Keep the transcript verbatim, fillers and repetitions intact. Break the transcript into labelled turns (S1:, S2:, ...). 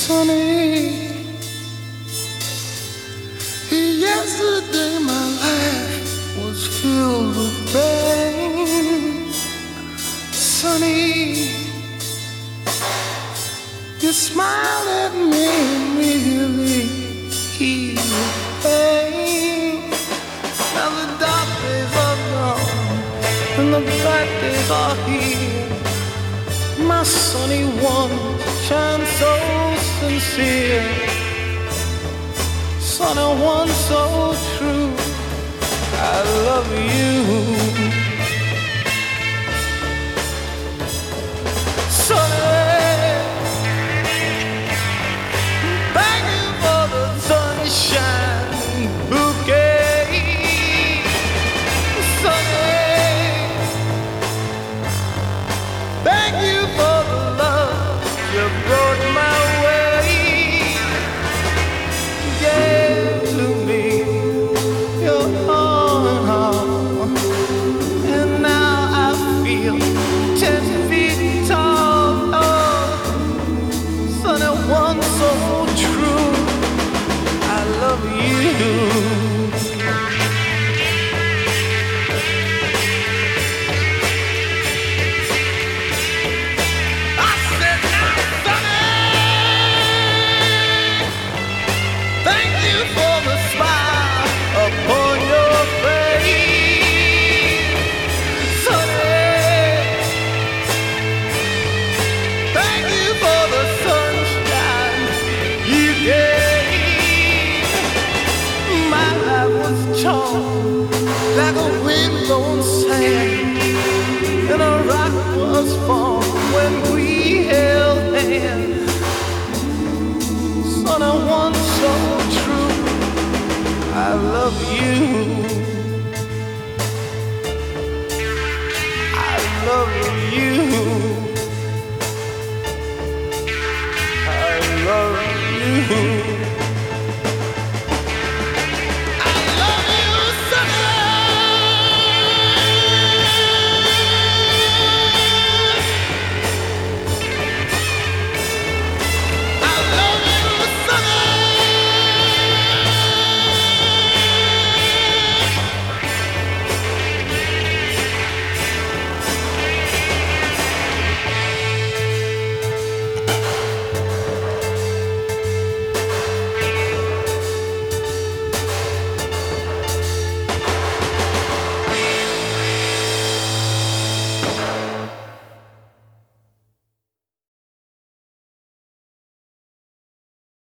S1: Sunny, yesterday my life was filled with pain. Sunny, you smiled at me and really eased the pain. Now the dark days are gone and the bright days are here. My sunny one shines so sincere, sunny one so true. I love you, sunny. Thank you for the sunshine bouquet, sunny. Thank you for the love you brought my way. Gave to me your arm and heart, and now I feel ten feet tall. Oh, sunny one so true. I love you. Like a wind blown sand, and a rock was formed when we held hands. Son, I want so true. I love you. I love you. I love you.